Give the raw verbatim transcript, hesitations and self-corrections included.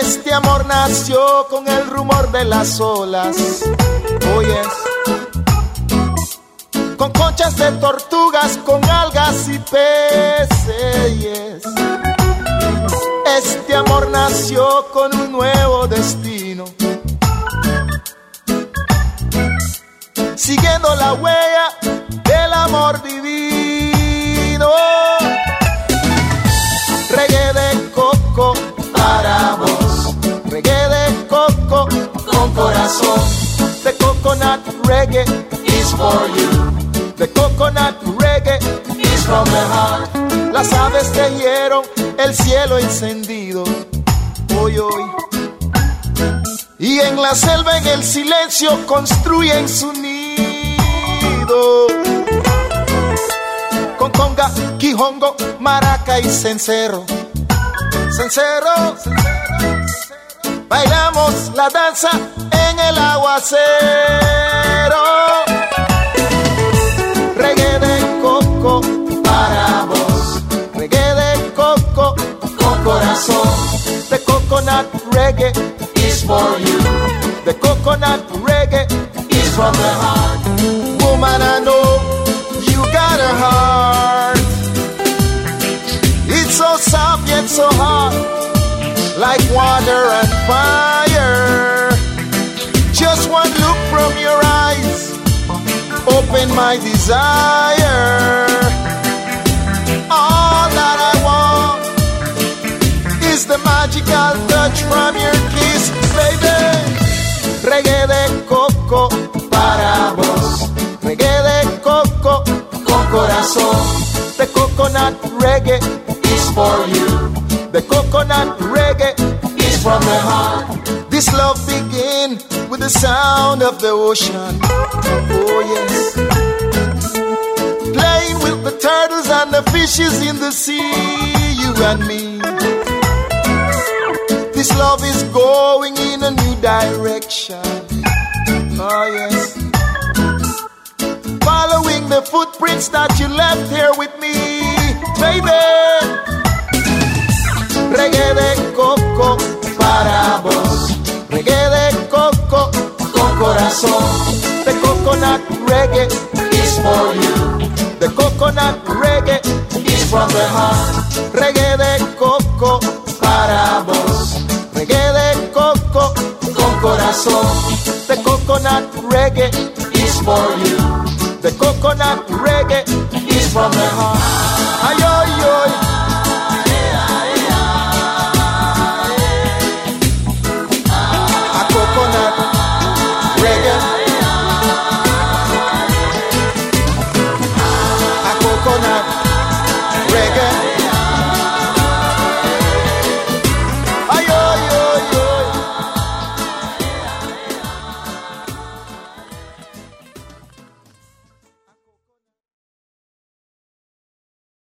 Este amor nació con el rumor de las olas. Oh yes. Con conchas de tortugas, con algas y peces. Yes. Este amor nació con un nuevo destino, siguiendo la huella del amor divino. Reggae de coco para vos, reggae de coco con corazón. The coconut reggae is for you. The coconut reggae is from the heart. Las aves tejieron el cielo encendido. Hoy, hoy. Y en la selva, en el silencio, construyen su nido. Con conga, quijongo, maraca y cencerro. Cencerro, bailamos la danza en el aguacero. Reggae de coco para vos, reggae de coco con corazón. The coconut reggae is for you. The coconut reggae is from the heart. Woman, I know you got a heart. It's so soft yet so hot, like water and fire. Just one look from your eyes, open my desire. All that I want is the magical touch from your kiss, baby. Reggae de coco para vos, reggae de coco con corazón. The coconut reggae is for you. The coconut reggae is from the heart. This love begin with the sound of the ocean. Oh yes. Playing with the turtles and the fishes in the sea, you and me. This love is going in a new direction. Oh yes. Following the footprints that you left here with me, baby. Reggae de coco para vos, reggae de coco con corazón. The coconut reggae is for you. The coconut reggae is from the heart. Reggae de coco para vos, reggae de coco con corazón. The coconut reggae is for you. The coconut reggae is from the heart.